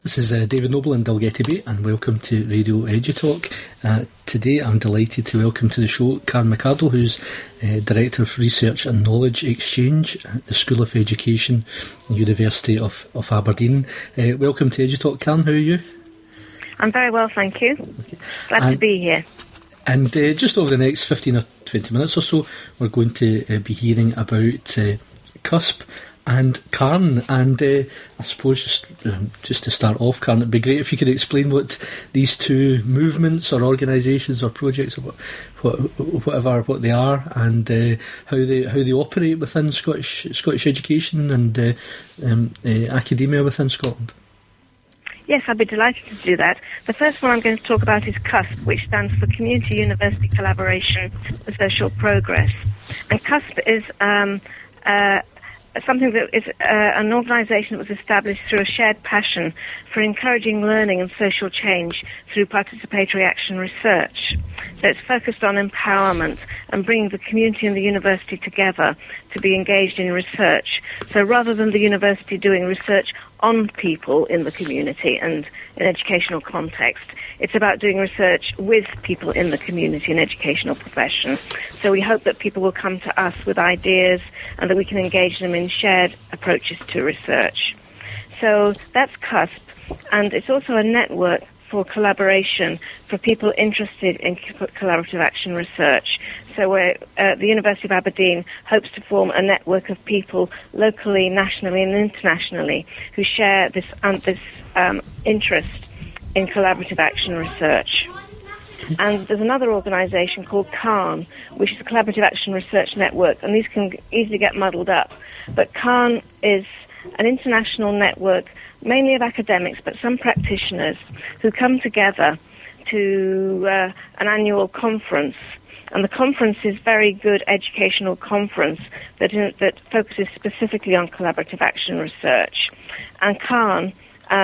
This is David Noble in Dalgety Bay, and welcome to Radio EduTalk. Today I'm delighted to welcome to the show Karen McArdle, who's Director of Research and Knowledge Exchange at the School of Education, University of Aberdeen. Welcome to EduTalk, Karen. How are you? I'm very well, thank you. Okay. Glad to be here. And just over the next 15 or 20 minutes or so, we're going to be hearing about CUSP and Karen, and I suppose just to start off, Karen, it'd be great if you could explain what these two movements or organisations or projects or what they are, and how they operate within Scottish education and academia within Scotland. Yes, I'd be delighted to do that. The first one I'm going to talk about is CUSP, which stands for Community University Collaboration for Social Progress. And CUSP is something that is an organisation that was established through a shared passion for encouraging learning and social change through participatory action research. So it's focused on empowerment and bringing the community and the university together to be engaged in research. So rather than the university doing research on people in the community and in educational context, it's about doing research with people in the community and educational profession. So we hope that people will come to us with ideas and that we can engage them in shared approaches to research. So that's CUSP, and it's also a network for collaboration for people interested in collaborative action research. So the University of Aberdeen hopes to form a network of people locally, nationally and internationally who share this interest in collaborative action research. And there's another organisation called CARN, which is a Collaborative Action Research Network, and these can easily get muddled up. But CARN is an international network, mainly of academics, but some practitioners, who come together to an annual conference. And the conference is a very good educational conference that focuses specifically on collaborative action research. And CARN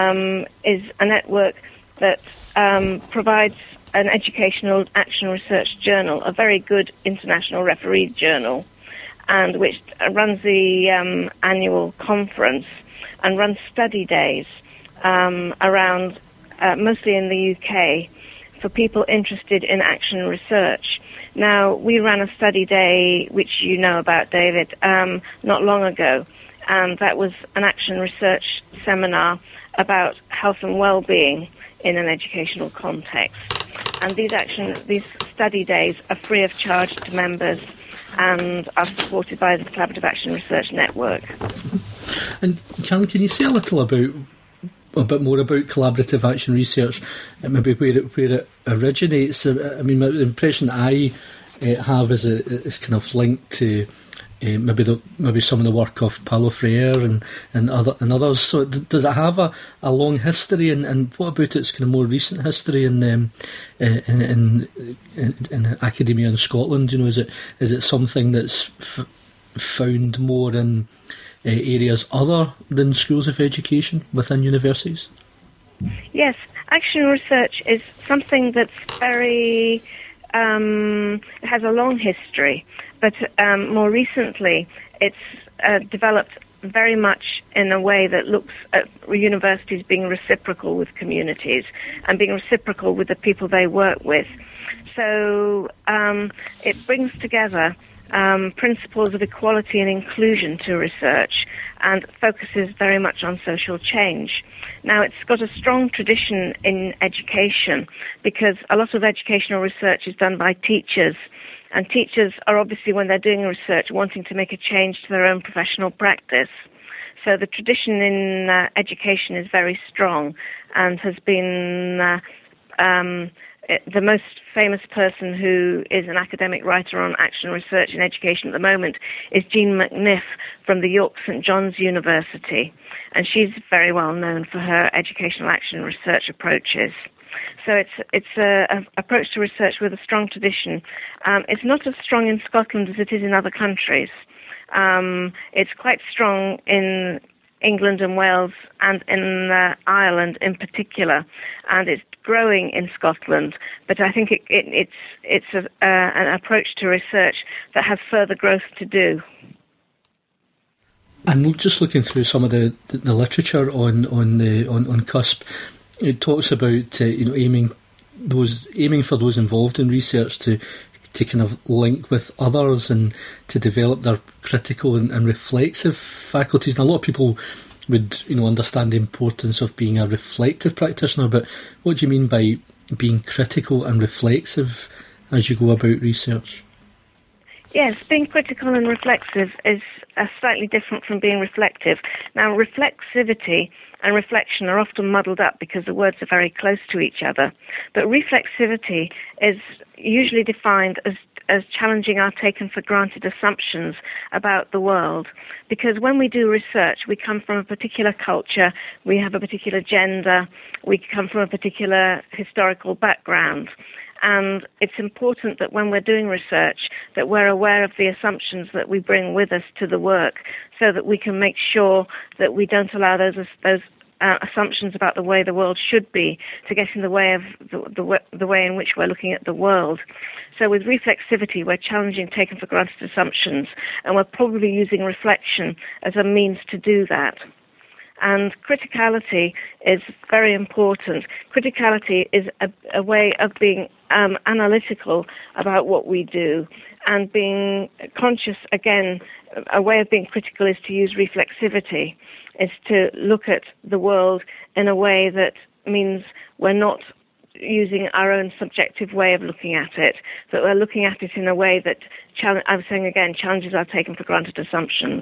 is a network that provides an educational action research journal, a very good international refereed journal, and which runs the annual conference and runs study days around, mostly in the UK, for people interested in action research. Now, we ran a study day, which you know about, David, not long ago, and that was an action research seminar about health and well-being in an educational context. And these study days are free of charge to members and are supported by the Collaborative Action Research Network. And Karen, can you say a bit more about collaborative action research, maybe where it originates? I mean, the impression that I have is kind of linked to maybe some of the work of Paulo Freire and others. So does it have a long history, and what about its kind of more recent history in academia in Scotland? You know, is it something that's found more in areas other than schools of education within universities? Yes, action research is something that's very it has a long history, but more recently it's developed very much in a way that looks at universities being reciprocal with communities and being reciprocal with the people they work with. So it brings together principles of equality and inclusion to research and focuses very much on social change. Now, it's got a strong tradition in education because a lot of educational research is done by teachers, and teachers are obviously, when they're doing research, wanting to make a change to their own professional practice. So the tradition in education is very strong and has been the most famous person who is an academic writer on action research in education at the moment is Jean McNiff from the York St John's University, and she's very well known for her educational action research approaches. So it's an approach to research with a strong tradition. It's not as strong in Scotland as it is in other countries. It's quite strong in England and Wales and in Ireland in particular, and it's growing in Scotland. But I think it's an approach to research that has further growth to do. And just looking through some of the literature on CUSP, it talks about aiming for those involved in research to kind of link with others and to develop their critical and reflexive faculties. And a lot of people would understand the importance of being a reflective practitioner, but what do you mean by being critical and reflexive as you go about research? Yes, being critical and reflexive is slightly different from being reflective. Now, reflexivity and reflection are often muddled up because the words are very close to each other. But reflexivity is usually defined as challenging our taken-for-granted assumptions about the world. Because when we do research, we come from a particular culture, we have a particular gender, we come from a particular historical background. And it's important that when we're doing research that we're aware of the assumptions that we bring with us to the work so that we can make sure that we don't allow those assumptions about the way the world should be to get in the way of the way in which we're looking at the world. So with reflexivity, we're challenging taken-for-granted assumptions, and we're probably using reflection as a means to do that. And criticality is very important. Criticality is a way of being analytical about what we do, and being conscious, again, a way of being critical is to use reflexivity, is to look at the world in a way that means we're not using our own subjective way of looking at it, but we're looking at it in a way that, I'm saying again, challenges our taken-for-granted assumptions.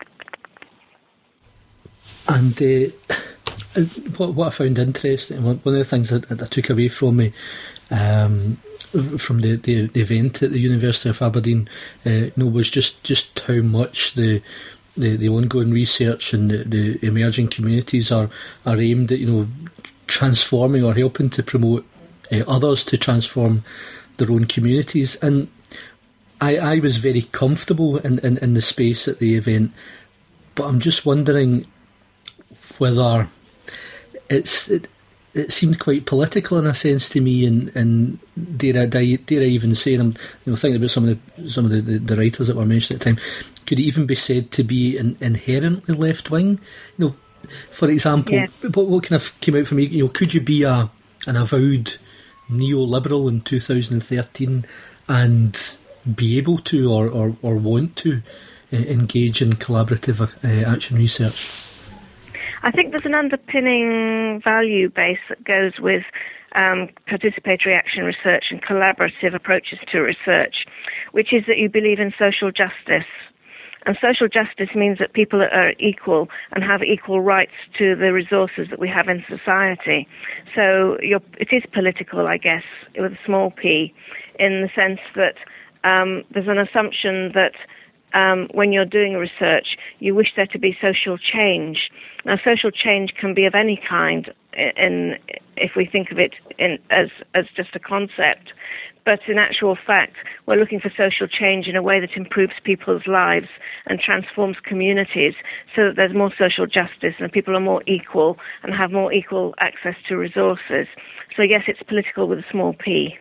And what I found interesting, one of the things that I took away from me from the event at the University of Aberdeen, was just how much the ongoing research and the emerging communities are aimed at transforming or helping to promote others to transform their own communities. And I was very comfortable in the space at the event, but I'm just wondering whether it seemed quite political in a sense to me, and dare I even say, and I'm thinking about some of the writers that were mentioned at the time, could it even be said to be inherently left wing? For example, yeah. What kind of came out for me? Could you be an avowed neoliberal in 2013 and be able to or want to engage in collaborative action research? I think there's an underpinning value base that goes with participatory action research and collaborative approaches to research, which is that you believe in social justice. And social justice means that people are equal and have equal rights to the resources that we have in society. So it is political, I guess, with a small p, in the sense that there's an assumption that when you're doing research, you wish there to be social change. Now, social change can be of any kind, if we think of it as just a concept. But in actual fact, we're looking for social change in a way that improves people's lives and transforms communities so that there's more social justice and people are more equal and have more equal access to resources. So yes, it's political with a small p.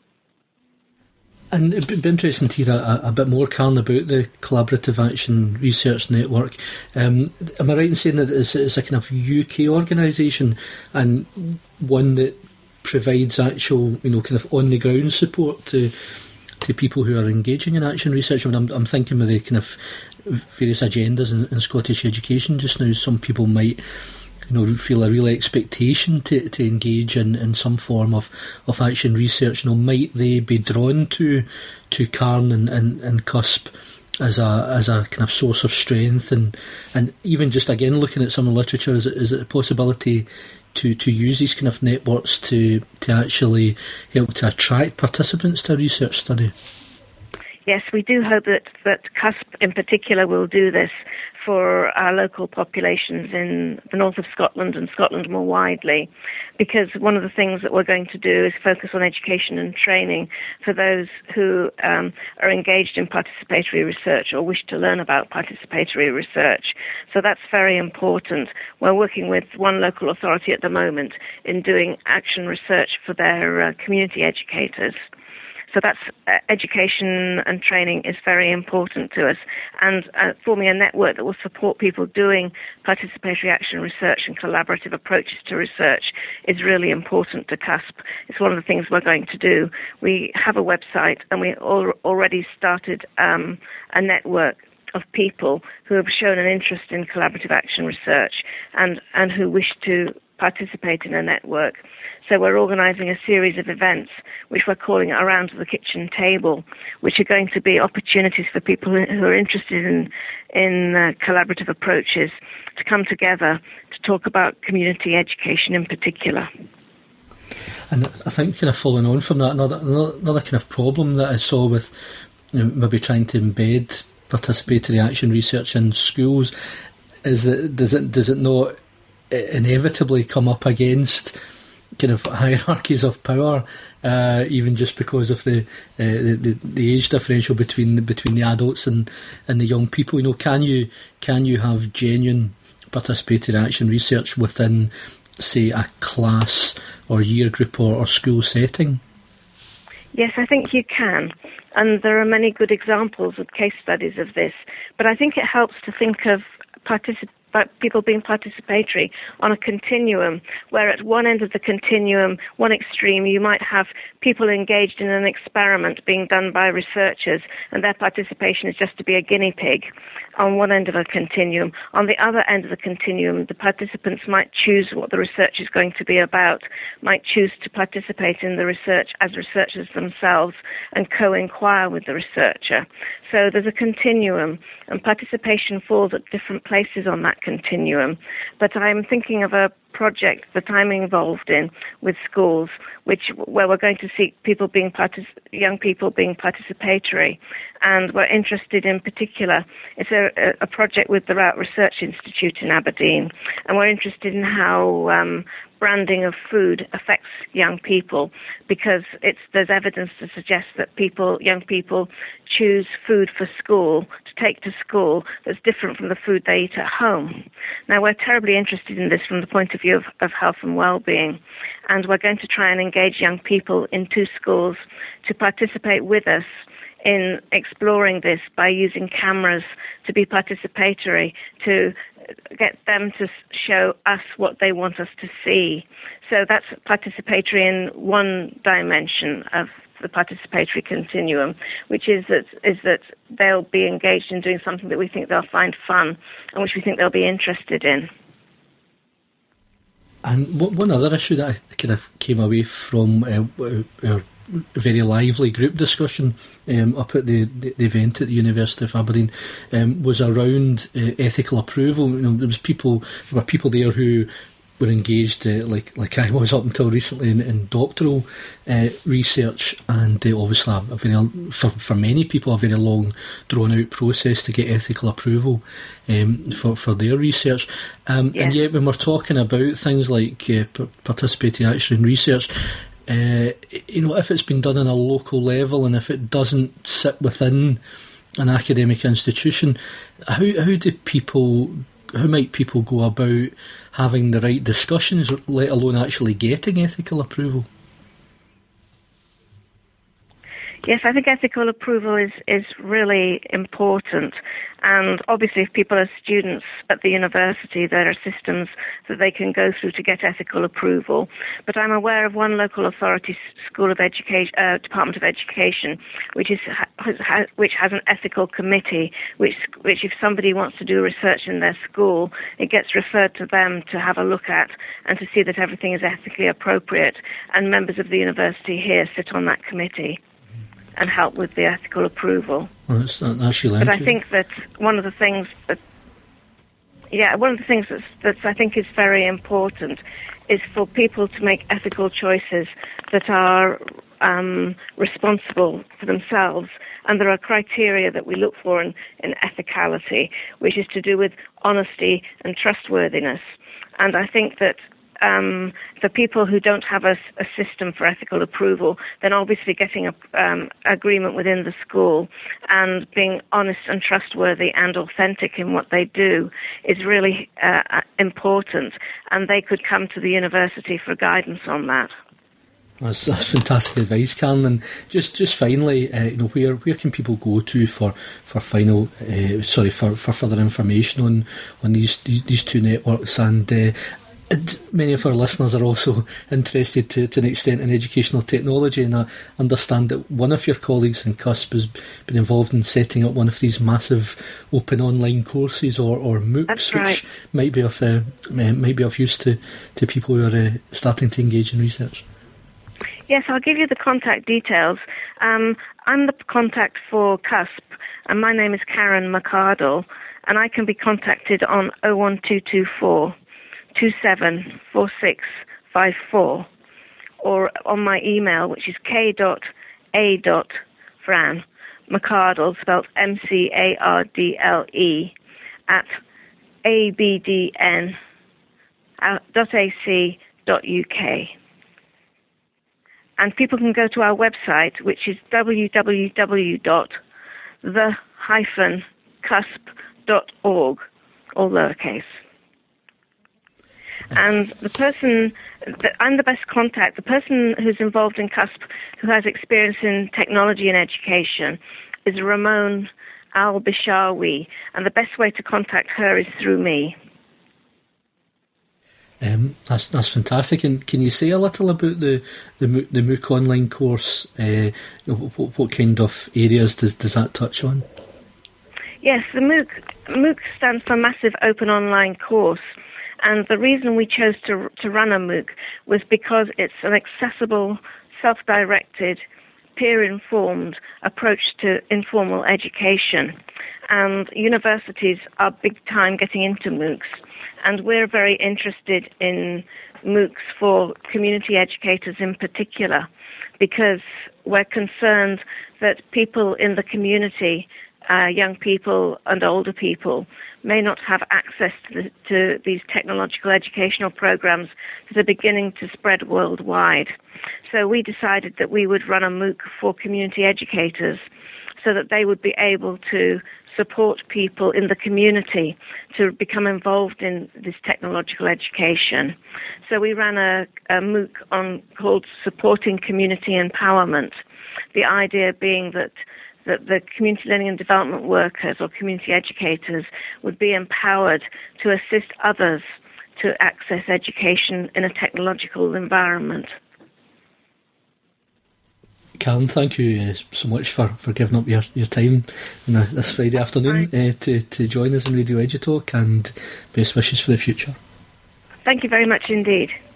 And it'd be interesting to hear a bit more, Karen, about the Collaborative Action Research Network. Am I right in saying that it's a kind of UK organisation and one that provides actual, kind of on-the-ground support to people who are engaging in action research? I mean, I'm thinking of the kind of various agendas in Scottish education just now. Some people might feel a real expectation to engage in some form of action research. Might they be drawn to Cairn and CUSP as a kind of source of strength, and even just again looking at some of the literature, is it a possibility to use these kind of networks to actually help to attract participants to a research study? Yes, we do hope that CUSP in particular will do this for our local populations in the north of Scotland and Scotland more widely, because one of the things that we're going to do is focus on education and training for those who are engaged in participatory research or wish to learn about participatory research. So that's very important. We're working with one local authority at the moment in doing action research for their community educators. So that's education and training is very important to us, and forming a network that will support people doing participatory action research and collaborative approaches to research is really important to CUSP. It's one of the things we're going to do. We have a website, and we already started a network of people who have shown an interest in collaborative action research and who wish to participate in a network. So we're organising a series of events which we're calling Around the Kitchen Table, which are going to be opportunities for people who are interested in collaborative approaches to come together to talk about community education in particular. And I think kind of following on from that, another kind of problem that I saw with maybe trying to embed participatory action research in schools is that does it not inevitably come up against kind of hierarchies of power, even just because of the age differential between the adults and the young people? Can you have genuine participatory action research within, say, a class or year group or school setting? Yes, I think you can. And there are many good examples of case studies of this. But I think it helps to think of people being participatory on a continuum, where at one end of the continuum, one extreme, you might have people engaged in an experiment being done by researchers, and their participation is just to be a guinea pig on one end of a continuum. On the other end of the continuum, the participants might choose what the research is going to be about, might choose to participate in the research as researchers themselves and co-inquire with the researcher. So there's a continuum, and participation falls at different places on that continuum. But I'm thinking of a project that I'm involved in with schools, where we're going to see young people being participatory, and we're interested in particular. It's a project with the Rout Research Institute in Aberdeen, and we're interested in how branding of food affects young people, because there's evidence to suggest that young people choose food for school, to take to school, that's different from the food they eat at home. Now, we're terribly interested in this from the point of view of health and well-being, and we're going to try and engage young people in 2 schools to participate with us in exploring this by using cameras to be participatory, to get them to show us what they want us to see. So that's participatory in one dimension of the participatory continuum, which is that they'll be engaged in doing something that we think they'll find fun and which we think they'll be interested in. And one other issue that I kind of came away from our very lively group discussion up at the event at the University of Aberdeen was around ethical approval. There were people there who were engaged, like I was up until recently, in doctoral research, and obviously for many people a very long, drawn-out process to get ethical approval for their research. Yes. And yet, when we're talking about things like participating action research, if it's been done on a local level and if it doesn't sit within an academic institution, how might people go about having the right discussions, let alone actually getting ethical approval? Yes, I think ethical approval is really important. And obviously, if people are students at the university, there are systems that they can go through to get ethical approval. But I'm aware of one local authority school of education, Department of Education, which has an ethical committee, which if somebody wants to do research in their school, it gets referred to them to have a look at and to see that everything is ethically appropriate. And members of the university here sit on that committee and help with the ethical approval. Well, that's but I think that one of the things that I think is very important is for people to make ethical choices that are responsible for themselves. And there are criteria that we look for in ethicality, which is to do with honesty and trustworthiness. And I think that for people who don't have a system for ethical approval, then obviously getting agreement within the school and being honest and trustworthy and authentic in what they do is really important, and they could come to the university for guidance on that. That's fantastic advice, Karen. And just finally, where can people go to for further information on these two networks? And many of our listeners are also interested to an extent in educational technology, and I understand that one of your colleagues in CUSP has been involved in setting up one of these massive open online courses or MOOCs. That's right. Which might be of use to people who are starting to engage in research. Yes, I'll give you the contact details. I'm the contact for CUSP, and my name is Karen McArdle, and I can be contacted on 01224 274654, or on my email, which is k.a.fran, McArdle, spelled MCARDLE, at abdn.ac.uk. And people can go to our website, which is www.the-cusp.org, all lowercase. And I'm the best contact. The person who's involved in CUSP, who has experience in technology and education, is Ramon Al-Bishawi, and the best way to contact her is through me. That's fantastic. And can you say a little about the MOOC online course? What kind of areas does that touch on? Yes, the MOOC stands for Massive Open Online Course. And the reason we chose to run a MOOC was because it's an accessible, self-directed, peer-informed approach to informal education. And universities are big time getting into MOOCs. And we're very interested in MOOCs for community educators in particular, because we're concerned that people in the community, young people and older people, may not have access to these technological educational programs that are beginning to spread worldwide. So we decided that we would run a MOOC for community educators so that they would be able to support people in the community to become involved in this technological education. So we ran a MOOC called Supporting Community Empowerment, the idea being that the community learning and development workers or community educators would be empowered to assist others to access education in a technological environment. Karen, thank you so much for giving up your time this Friday afternoon to join us in Radio EduTalk, and best wishes for the future. Thank you very much indeed.